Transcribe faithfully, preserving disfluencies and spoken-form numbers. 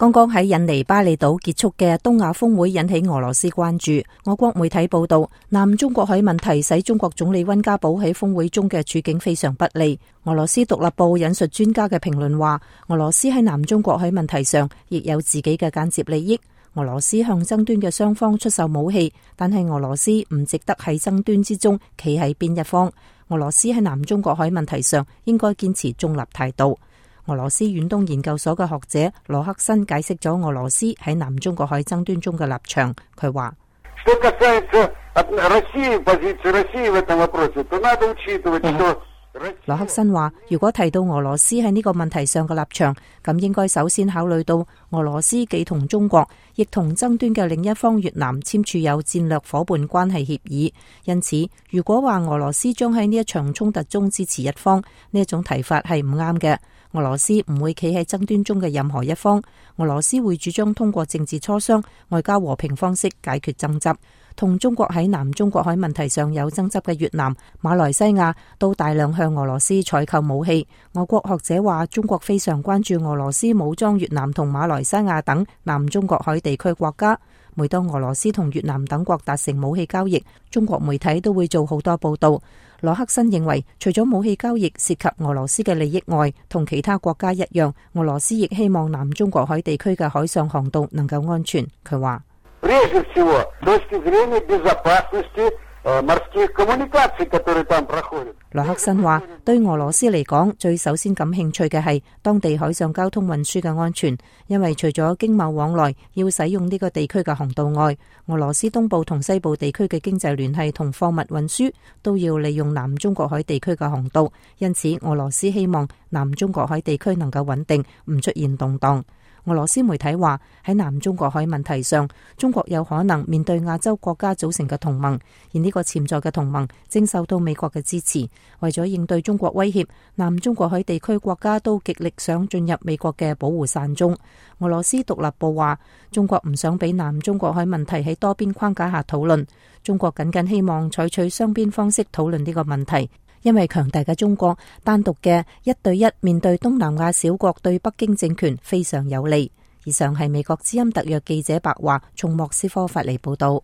剛剛喺印尼巴厘島結束嘅東亞峰會引起俄羅斯關注。俄國媒體報道，南中國海問題使中國總理溫家寶喺峰會中嘅處境非常不利。俄羅斯獨立報引述專家嘅評論話，俄羅斯喺南中國海問題上亦有自己嘅間接利益。俄羅斯向爭端嘅雙方出售武器，但係俄羅斯唔值得喺爭端之中企喺邊一方。俄羅斯喺南中國海問題上應該堅持中立態度。俄羅斯遠東研究所嘅學者羅克申解釋咗俄羅斯喺南中國海爭端中嘅立場。佢話：羅克申話，如果提到俄羅斯喺呢個問題上嘅立場，咁應該首先考慮到俄羅斯既同中國，亦同爭端嘅另一方越南簽署有戰略夥伴關係協議。因此，如果話俄羅斯將喺呢一場衝突中支持一方，呢一種提法係唔啱嘅。俄羅斯唔會企喺爭端中嘅任何一方，俄羅斯會主張通過政治磋商、外交和平方式解決爭執。同中國喺南中國海問題上有爭執嘅越南、馬來西亞都大量向俄羅斯採購武器。俄國學者話，中國非常關注俄羅斯武裝越南同馬來西亞等南中國海地區國家。每當俄羅斯同越南等國達成武器交易，中國媒體都會做好多報道。羅克申認為，除咗武器交易涉及俄羅斯嘅利益外，同其他國家一樣，俄羅斯亦希望南中國海地區嘅海上航道能夠安全。佢話：羅克申話，對俄羅斯嚟講，最首先感興趣嘅係當地海上交通運輸嘅安全，因為除咗經貿往來要使用呢個地區嘅航道外，俄羅斯東部同西部地區嘅經濟聯繫同貨物運輸都要利用南中國海地區嘅航道，因此俄羅斯希望南中國海地區能夠穩定，唔出現動盪。俄羅斯媒體話，喺南中國海問題上，中國有可能面對亞洲國家組成嘅同盟，而呢個潛在嘅同盟正受到美國嘅支持。為咗應對中國威脅，南中國海地區國家都極力想進入美國嘅保護傘中。俄羅斯獨立報話，中國唔想俾南中國海問題喺多邊框架下討論，中國僅僅希望採取雙邊方式討論呢個問題。因為強大嘅中國單獨嘅一對一面對東南亞小國對北京政權非常有利。以上係美國之音特約記者白華從莫斯科發嚟報道。